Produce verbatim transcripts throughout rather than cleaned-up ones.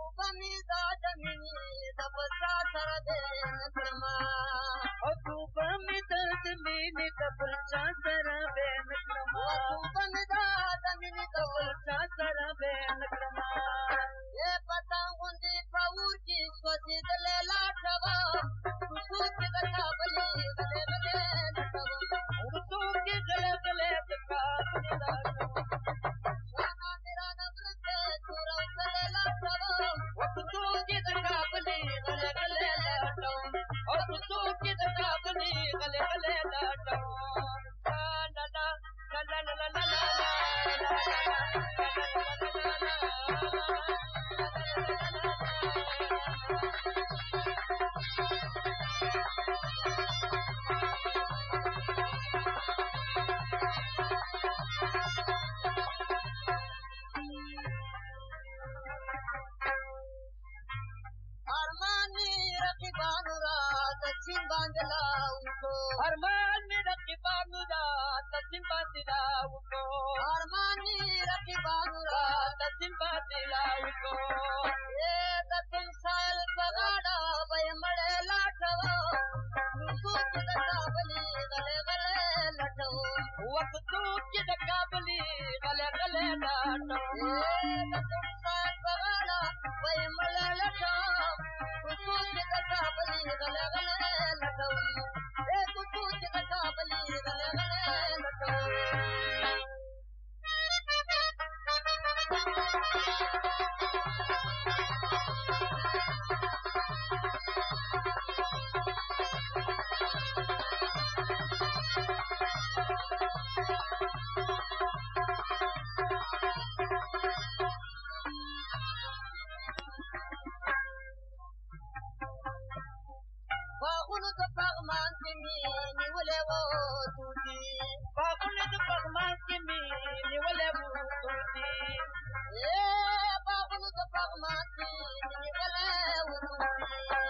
बनी दादनी दबसा sir then क्रमा ओ तू बमी दादनी दबसा सर देन क्रमा तू बनी दादनी दबसा सर देन क्रमा ये पता हुंदी पाऊ की स्वसी दले लाठवा तू सूच दका बली गले गले लटवा तू के गले गले दका बली शाना मेरा नब्र से तू रौसले लाठवा तू के दका बली गले गले लटवा और तू के दका बली गले गले लटवा ला ला ला ला ला ला अरमानी रखी बानुरा दक्षिण बांधला उनको अरमान में रखी बानुरा दक्षिण बांधला उनको अरमानी रखी बानुरा दक्षिण बांधला उनको ये दक्षिण साल पगाड़ा वय मड़े लाठवा सूच दका बली गले गले लटवा वक्त तू की दका बली गले गले लटवा ये दक्षिण साल पगाड़ा वय मड़े लटवा सूच दका बली गले गले लटवा ए तू सूच दका बली गले गले लटवा बागुन तो पगमान की मीनी वले वो तूती बागुन तो पगमान की मीनी वले वो तूती ए बागुन तो पगमान की मीनी वले वो तूती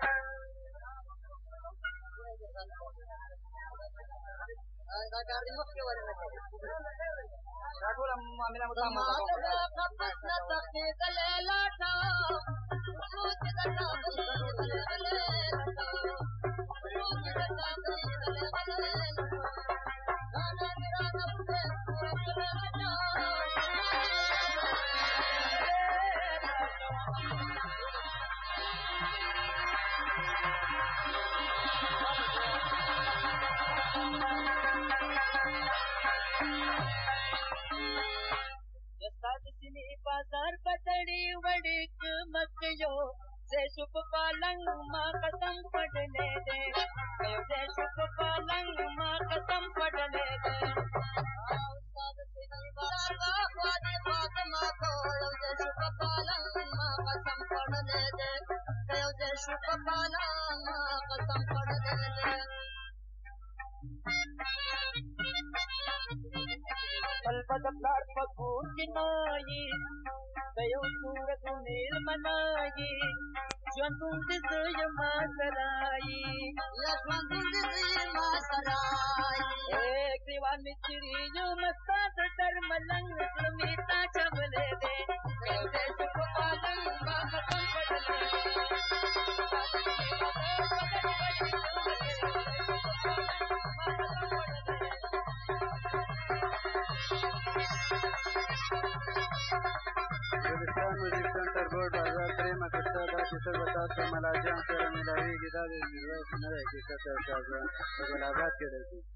अंदा गाड़ी मत के वाले में राठौर मामला मुद्दा माता कपस न तके गले लाठा सूच दका बली गले गले सूच दका बली गले गले गाना मेरा नब्र से सादसिनी बाजार पतड़ी वड़िक मकयो से शुभ पालंग माँ कसम पढ़ने दे से शुभ पालंग माँ कसम पढ़ने दे सादसिनी बाजार वादे फातिमा को से शुभ पालंग माँ कसम पढ़ने दे से शुभ पालंग माँ कसम पढ़ने दे पलपत प्लाट पकूर की नाई दयो सूरत नील मनाई स्वंतुंद सुय मासराई स्वंतुंद सुय मासराई एक दीवान मित्री यो मस्ताद डर मलंग सुमीता चबले दे दे सुख पालंग माँ कसम पढ़ने म्यूजिक सेंटर बोर्ड बाजार प्रेम कच्चा का किशोर बतास का मलाजा अंतर मिलावी गिदा निर्वय सुनर है कि कच्चा गुलाबाद के